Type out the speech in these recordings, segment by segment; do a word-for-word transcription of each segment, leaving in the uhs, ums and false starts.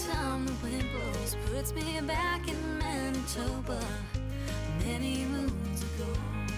time the wind blows puts me back in Manitoba many moons ago.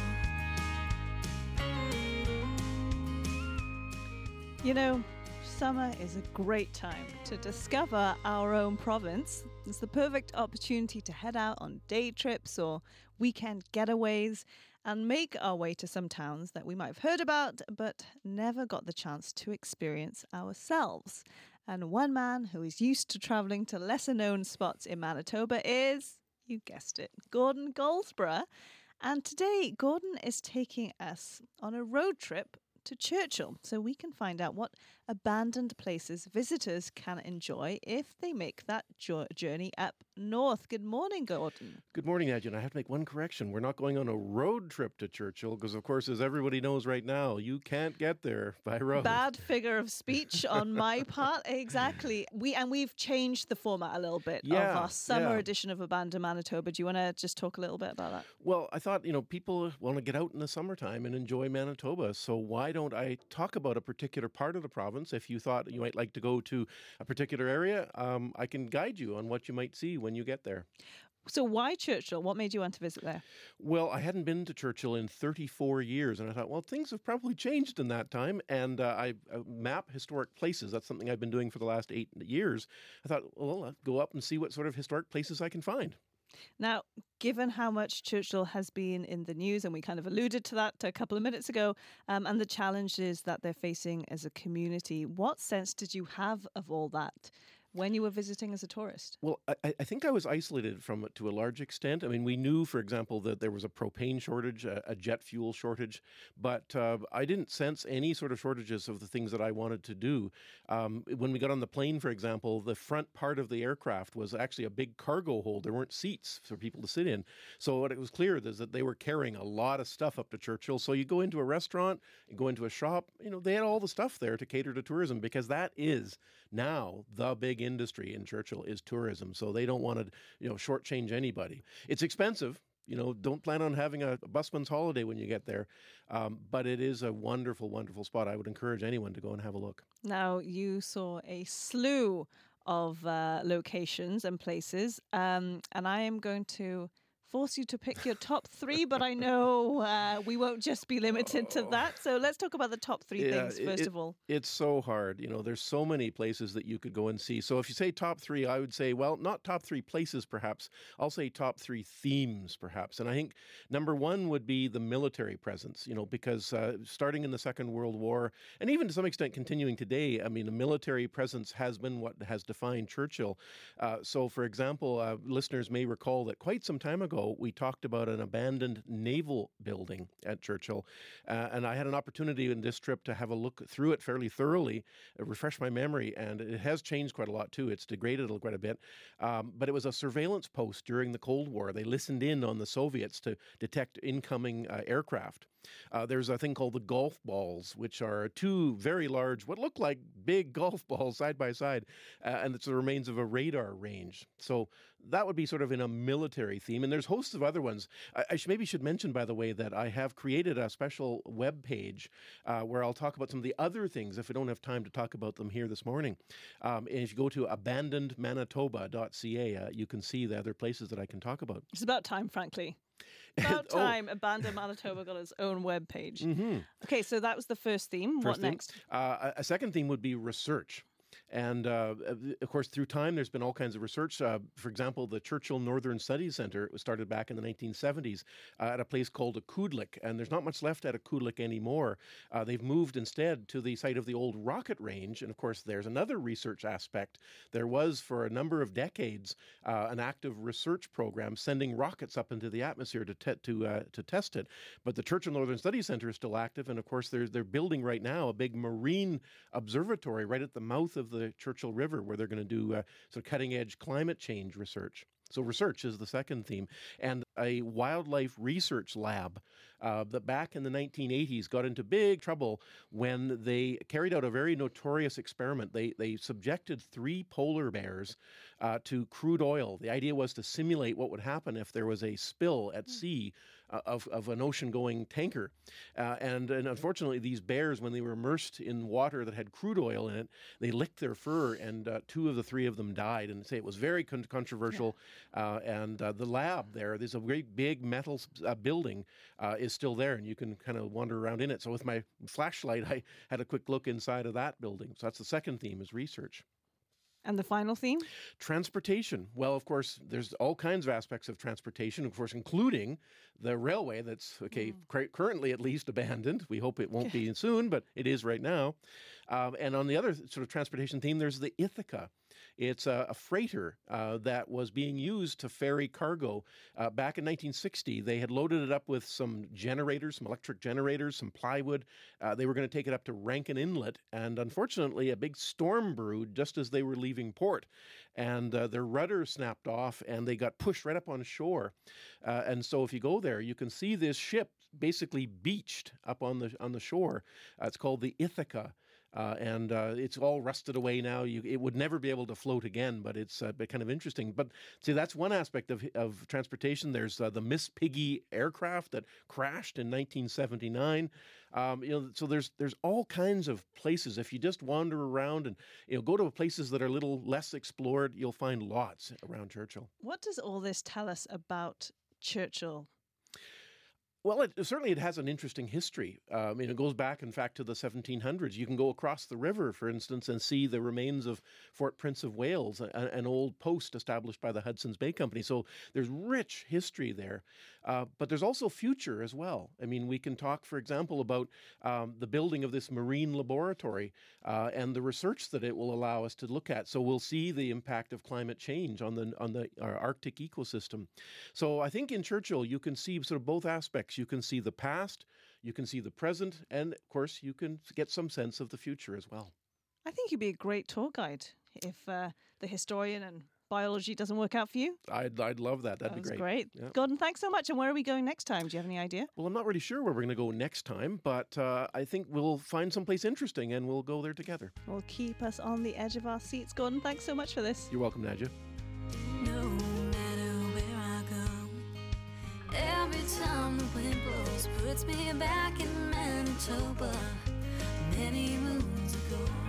You know, summer is a great time to discover our own province. It's the perfect opportunity to head out on day trips or weekend getaways and make our way to some towns that we might have heard about but never got the chance to experience ourselves. And one man who is used to travelling to lesser known spots in Manitoba is, you guessed it, Gordon Goldsborough. And today, Gordon is taking us on a road trip to Churchill, so we can find out what abandoned places visitors can enjoy if they make that jo- journey up north. Good morning, Gordon. Good morning, Nadja. And I have to make one correction. We're not going on a road trip to Churchill because, of course, as everybody knows right now, you can't get there by road. Bad figure of speech on my part. Exactly. We And we've changed the format a little bit yeah, of our summer yeah. edition of Abandoned Manitoba. Do you want to just talk a little bit about that? Well, I thought, you know, people want to get out in the summertime and enjoy Manitoba, so why don't I talk about a particular part of the province? If you thought you might like to go to a particular area, um, I can guide you on what you might see when you get there. So why Churchill? What made you want to visit there? Well, I hadn't been to Churchill in thirty-four years, and I thought, well, things have probably changed in that time, and uh, I uh, map historic places. That's something I've been doing for the last eight years. I thought, well, I'll go up and see what sort of historic places I can find. Now, given how much Churchill has been in the news, and we kind of alluded to that a couple of minutes ago, um, and the challenges that they're facing as a community, what sense did you have of all that when you were visiting as a tourist? Well, I, I think I was isolated from it to a large extent. I mean, we knew, for example, that there was a propane shortage, a, a jet fuel shortage, but uh, I didn't sense any sort of shortages of the things that I wanted to do. Um, when we got on the plane, for example, the front part of the aircraft was actually a big cargo hold. There weren't seats for people to sit in. So what it was clear is that they were carrying a lot of stuff up to Churchill. So you go into a restaurant, you go into a shop, you know, they had all the stuff there to cater to tourism, because that is now the big industry in Churchill is tourism. So they don't want to, you know, shortchange anybody. It's expensive. You know, don't plan on having a busman's holiday when you get there. Um, but it is a wonderful, wonderful spot. I would encourage anyone to go and have a look. Now, you saw a slew of uh, locations and places, um, and I am going to force you to pick your top three, but I know uh, we won't just be limited to that. So let's talk about the top three yeah, things, first it, of all. It's so hard. You know, there's so many places that you could go and see. So if you say top three, I would say, well, not top three places, perhaps. I'll say top three themes, perhaps. And I think number one would be the military presence, you know, because uh, starting in the Second World War, and even to some extent continuing today, I mean, the military presence has been what has defined Churchill. Uh, so, for example, uh, listeners may recall that quite some time ago, we talked about an abandoned naval building at Churchill. Uh, and I had an opportunity in this trip to have a look through it fairly thoroughly, uh, refresh my memory. And it has changed quite a lot, too. It's degraded quite a bit. Um, but it was a surveillance post during the Cold War. They listened in on the Soviets to detect incoming uh, aircraft. Uh, there's a thing called the golf balls, which are two very large, what look like big golf balls side by side, uh, and it's the remains of a radar range. So that would be sort of in a military theme. And there's hosts of other ones. I, I should, maybe should mention, by the way, that I have created a special web page uh, where I'll talk about some of the other things if we don't have time to talk about them here this morning. Um, and if you go to abandoned manitoba dot c a, uh, you can see the other places that I can talk about. It's about time, frankly. About time, oh. Abandoned Manitoba got its own webpage. Mm-hmm. Okay, so that was the first theme. First what theme. next? Uh, a second theme would be research. And, uh, of course, through time, there's been all kinds of research. Uh, for example, the Churchill Northern Studies Centre was started back in the nineteen seventies uh, at a place called Akudlik, and there's not much left at Akudlik anymore. Uh, they've moved instead to the site of the old rocket range, and, of course, there's another research aspect. There was, for a number of decades, uh, an active research program sending rockets up into the atmosphere to te- to uh, to test it. But the Churchill Northern Studies Centre is still active, and, of course, they're, they're building right now a big marine observatory right at the mouth of the Churchill River, where they're going to do uh, sort of cutting-edge climate change research. So research is the second theme. And a wildlife research lab uh, that back in the nineteen eighties got into big trouble when they carried out a very notorious experiment. They they subjected three polar bears uh, to crude oil. The idea was to simulate what would happen if there was a spill at sea uh, of, of an ocean-going tanker. Uh, and, and unfortunately, these bears, when they were immersed in water that had crude oil in it, they licked their fur, and uh, two of the three of them died. And say it was very con- controversial. Yeah. Uh, and uh, the lab there, there's a great big metal uh, building, uh, is still there, and you can kind of wander around in it. So with my flashlight, I had a quick look inside of that building. So that's the second theme, is research. And the final theme? Transportation. Well, of course, there's all kinds of aspects of transportation, of course, including the railway that's, okay, mm. cr- currently at least abandoned. We hope it won't be soon, but it is right now. Um, and on the other sort of transportation theme, there's the Ithaca. It's a, a freighter uh, that was being used to ferry cargo. Uh, back in nineteen sixty, they had loaded it up with some generators, some electric generators, some plywood. Uh, they were going to take it up to Rankin Inlet, and unfortunately, a big storm brewed just as they were leaving port. And uh, their rudder snapped off, and they got pushed right up on shore. Uh, and so if you go there, you can see this ship basically beached up on the on the shore. Uh, it's called the Ithaca. Uh, and uh, it's all rusted away now. You, it would never be able to float again, but it's uh, kind of interesting. But see, that's one aspect of of transportation. There's uh, the Miss Piggy aircraft that crashed in nineteen seventy-nine. Um, you know, so there's there's all kinds of places. If you just wander around and you know go to places that are a little less explored, you'll find lots around Churchill. What does all this tell us about Churchill? Well, it, certainly it has an interesting history. Uh, I mean, it goes back, in fact, to the seventeen hundreds. You can go across the river, for instance, and see the remains of Fort Prince of Wales, a, an old post established by the Hudson's Bay Company. So there's rich history there. Uh, but there's also future as well. I mean, we can talk, for example, about um, the building of this marine laboratory uh, and the research that it will allow us to look at. So we'll see the impact of climate change on the on the our Arctic ecosystem. So I think in Churchill, you can see sort of both aspects. You can see the past, you can see the present, and of course, you can get some sense of the future as well. I think you'd be a great tour guide if uh, the historian and biology doesn't work out for you. I'd, I'd love that. That'd that be great. great. Yeah. Gordon, thanks so much. And where are we going next time? Do you have any idea? Well, I'm not really sure where we're going to go next time, but uh, I think we'll find someplace interesting and we'll go there together. Well, keep us on the edge of our seats. Gordon, thanks so much for this. You're welcome, Nadja. No matter where I go, every time the wind blows puts me back in Manitoba many moons ago.